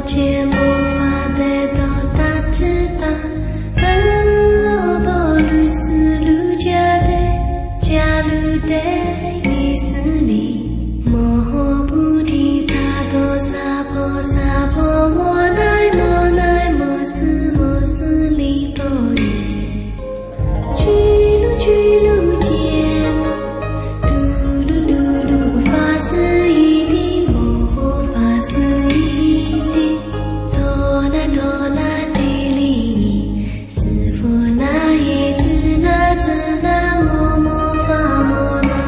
解魔法得到大智大，波鲁斯鲁加的加鲁的伊斯里，摩菩提萨埵萨婆萨婆摩奈摩奈摩斯利多尼，居鲁揭摩，嘟噜法师一地摩法师一地，多那地利尼，师父那耶智那摩法摩那，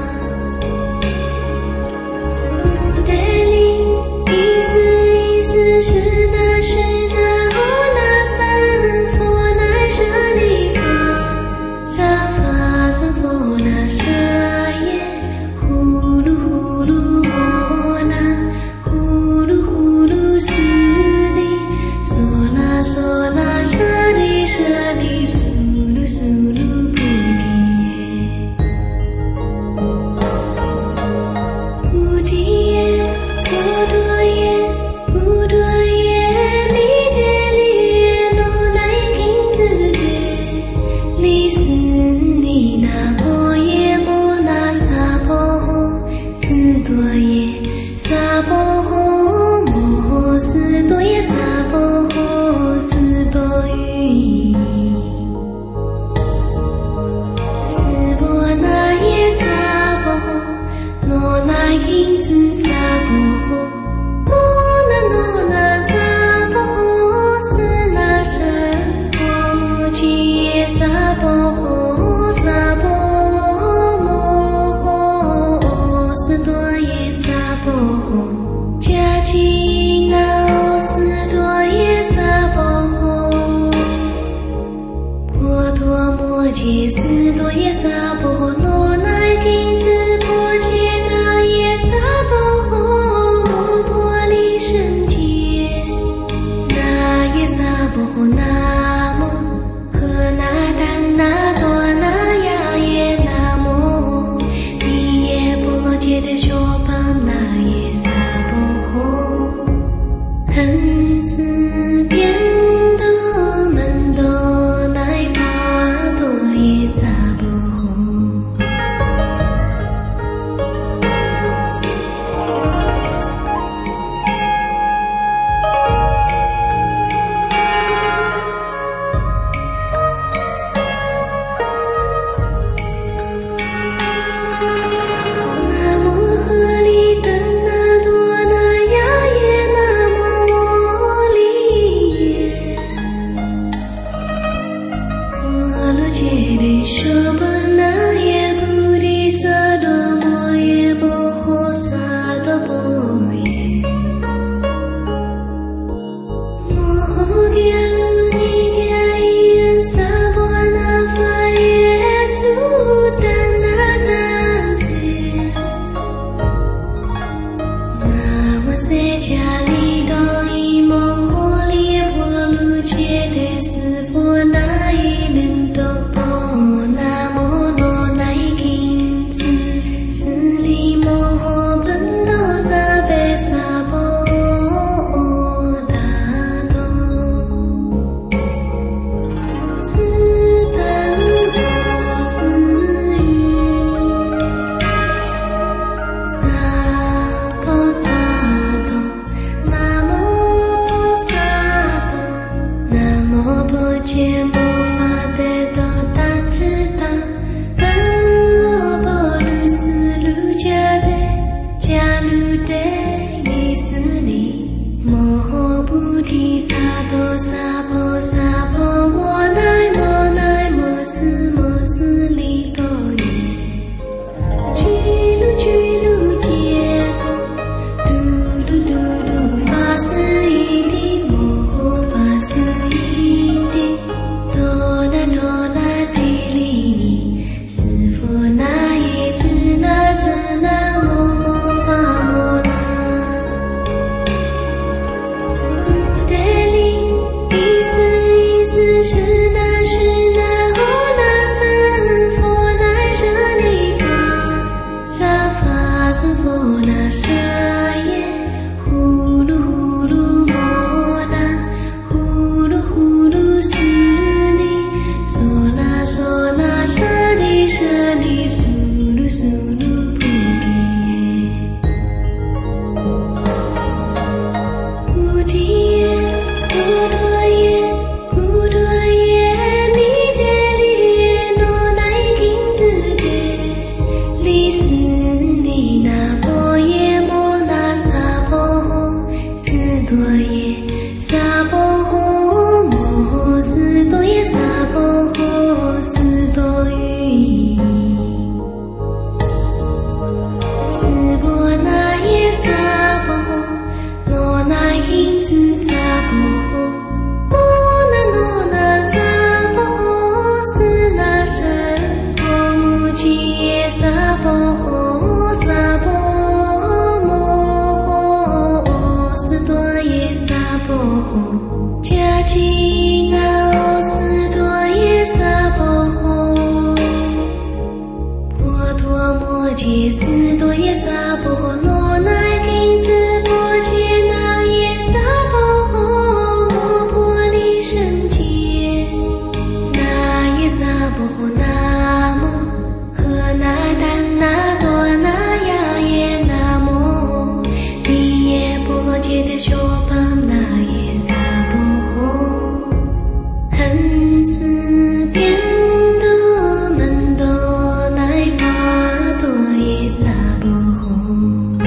无得利意思是那阿那三佛那舍利法，沙法僧佛那舍耶，呼噜摩那，呼噜斯利，娑那舍利苏噜菩提耶，菩提耶，波多耶，弥陀利耶，罗奈金子耶，利斯尼那婆耶摩那萨婆诃，斯多耶萨婆诃，摩斯多耶萨婆诃，斯多于斯波那耶萨婆诃，罗奈金子萨婆诃，罗那萨婆诃，斯那舍婆母吉耶萨婆诃，萨婆摩诃，斯多耶萨婆诃，迦吉那斯多耶萨婆诃，婆陀摩揭斯多耶萨婆诃，罗奈金子婆揭那耶萨婆诃，摩婆利胜揭那耶萨婆诃，那摩诃那怛那多那呀耶那摩利耶波罗揭谛娑婆那耶萨婆诃，恒斯颠多门多奈巴多耶萨婆诃，那摩诃利怛那多那呀耶那摩利耶，波罗揭谛娑婆那耶菩提萨埵摩耶摩诃萨埵波耶，摩诃迦卢尼迦伊恩萨婆那法耶苏达那达sé那摩舍迦利多伊摩诃利耶婆卢揭谛斯佛那伊能多波那摩罗奈金子斯利摩诃本多萨贝萨婆达多，斯本多斯语，萨婆萨多吽，迦吉那欧斯多耶萨婆诃，婆陀摩揭斯多耶萨婆诃，那乃金子波揭那耶萨婆诃，摩婆利胜揭那耶萨婆诃，那摩诃那怛那多那呀耶那摩利耶波罗揭谛修本那耶萨婆诃，恒斯遍多门多乃巴多耶萨婆诃。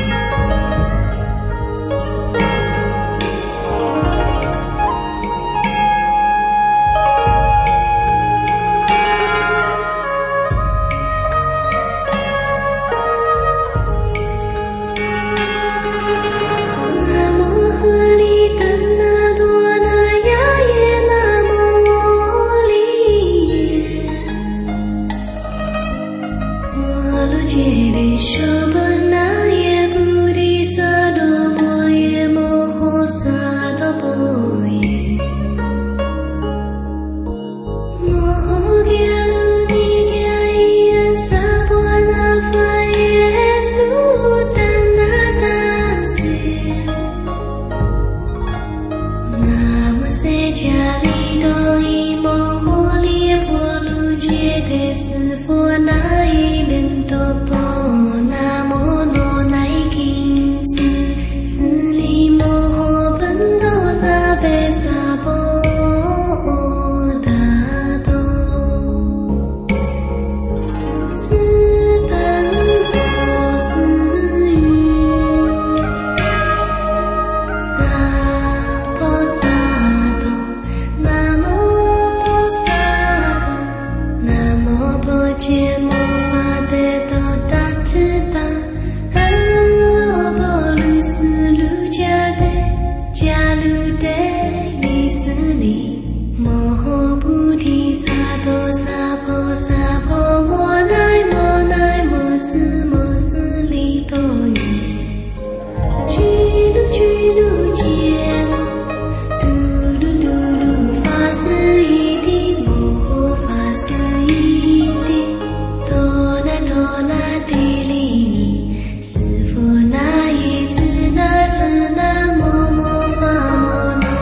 南无合利怛那多那呀耶南无我利耶，摩罗揭谛修本那耶菩提萨埵摩耶摩诃萨埵波耶，摩诃迦卢尼迦伊耶萨婆那法耶苏达那达悉，南无释迦利多伊摩诃利耶婆卢揭谛斯佛那伊门多波那摩罗乃金子斯利摩诃本多萨贝萨婆达多，斯本波斯语萨婆萨多，南无婆萨多，南无婆揭摩法得多达智达，安罗波卢斯卢迦得迦卢得伊斯利，摩诃菩提萨埵萨婆萨婆摩乃摩斯利多语，居卢揭摩，嘟噜法斯一地，摩诃法斯一地，多那地利尼，斯佛那耶智那摩法摩那，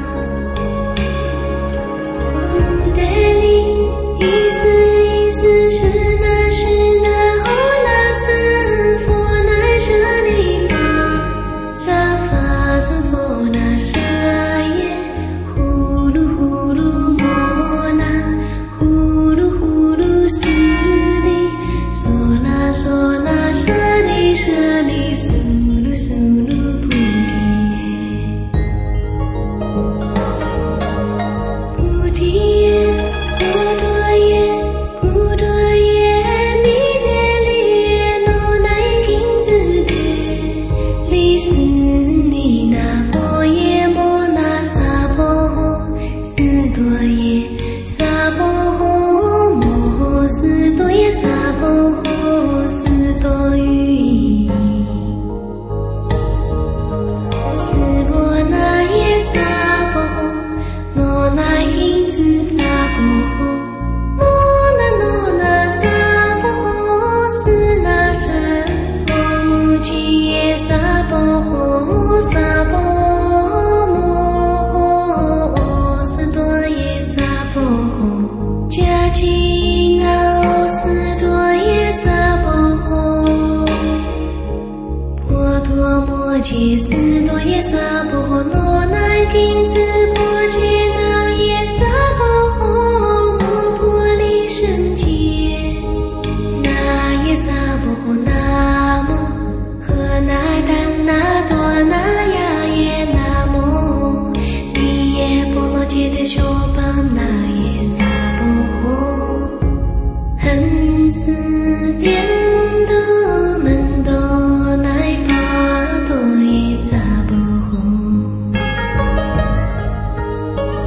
目得利伊斯是那吼那僧佛那舍利弗，沙法僧佛那舍耶，呼噜摩那，呼噜斯利，娑那舍利苏噜菩提耶，菩提耶菩陀耶弥陀利耶那乃金子地利斯尼那婆耶摩那萨婆诃，斯多耶萨婆诃，摩诃斯多耶萨婆诃，斯多语，斯婆那耶萨婆诃，那乃金子萨婆诃，那萨婆诃，斯那舍摩无极耶萨婆诃，萨婆摩诃斯多耶萨婆诃，迦吉那欧斯多耶萨婆诃，婆陀摩揭斯多耶萨婆诃，那乃金子波揭那耶萨婆诃，摩婆利胜揭那耶萨婆诃，那摩诃那怛那多那呀耶那摩利耶波罗揭谛修本那耶萨婆诃，恒斯遍多门多乃巴多耶萨婆诃。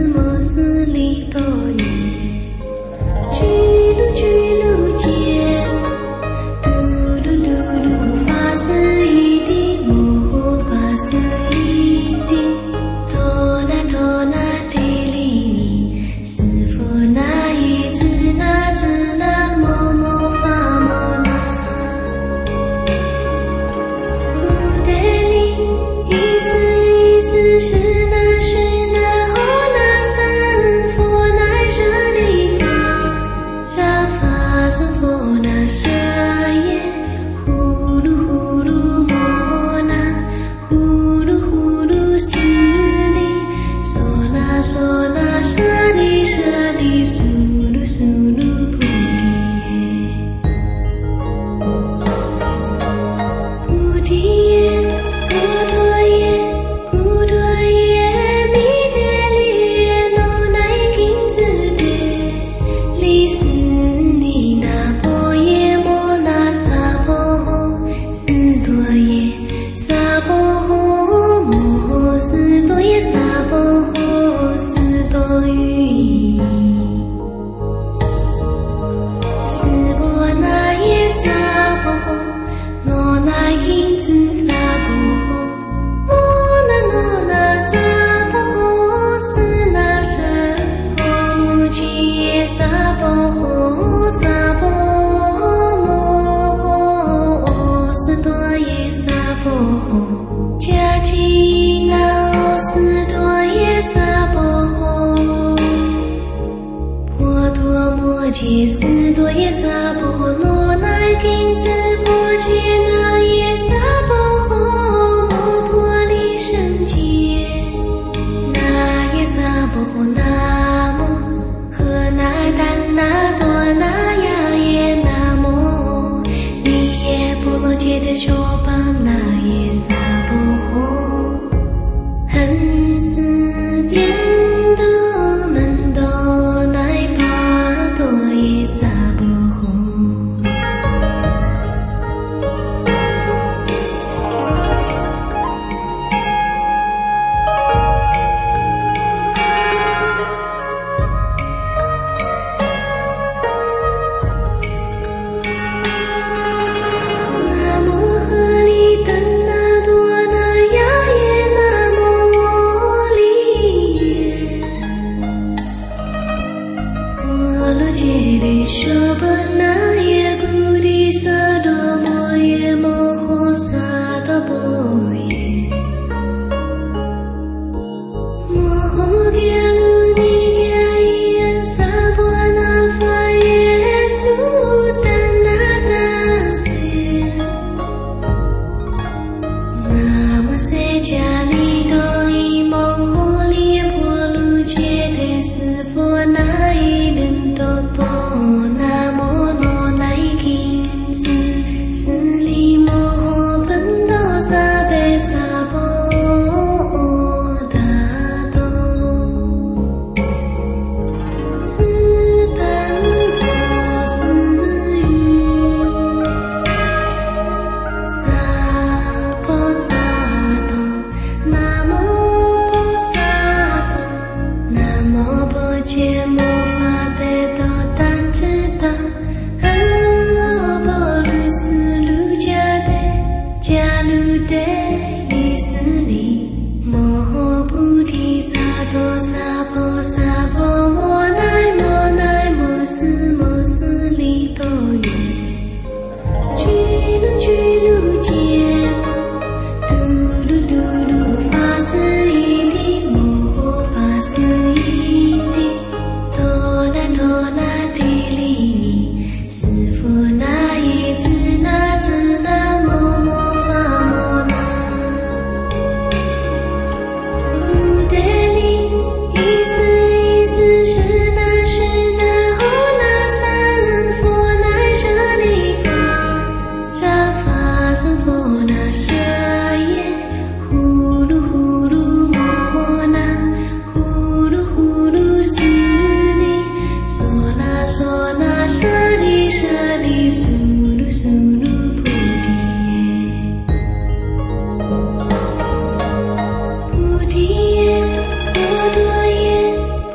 摩斯利多语，居鲁居鲁杰，嘟噜嘟噜发斯一地，摩发斯一地，托那地利尼，斯佛那伊兹那摩摩发摩那，乌德里伊斯是那吼那僧佛那舍利法，沙发僧佛那舍耶，呼噜呼噜摩那，呼噜斯利，娑那舍利苏噜菩提耶，菩提耶，波多耶，弥德利耶，罗那金子的，利斯尼那波耶摩那萨婆诃，斯多耶萨婆诃，摩诃斯多耶萨婆诃，斯多于斯波那耶萨婆诃，罗那金子萨婆诃，摩那萨婆诃，斯那舍诃，目犍耶萨婆诃，萨婆摩诃，斯多耶萨婆诃，迦吉那斯多耶萨婆诃，波多摩揭斯多耶萨婆诃，罗那金子波揭那耶萨婆诃，摩婆利胜揭，那耶萨婆诃，那摩诃那怛那多那呀耶那摩，利耶波罗揭的说巴那耶萨婆诃，恒斯颠多门多乃帕多耶萨婆诃，那摩诃利怛那多那呀耶那摩利耶，波罗揭利说巴那耶菩提萨埵摩耶摩诃萨埵波耶，摩诃揭卢尼迦耶萨婆那法耶苏达那达斯，那摩塞迦利多伊摩诃利耶婆卢揭的斯佛那伊能多波，那摩罗那伊金子斯利摩诃本多萨贝萨婆达多，斯本波斯语，萨婆萨多，那摩婆萨多，那摩婆揭摩法得多但知道，阿波卢斯卢迦卢得伊斯利，摩诃菩提萨埵萨婆摩乃摩斯利多语，居鲁杰，嘟噜发斯一地，摩诃发斯一地，托那地利尼，斯佛那伊兹那摩摩发摩那，乌德里伊斯是那吼那僧佛那舍利法，沙发僧佛那舍耶，呼噜摩那，呼噜斯利，娑那舍利苏噜菩提耶，菩提耶，波多耶，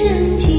真经。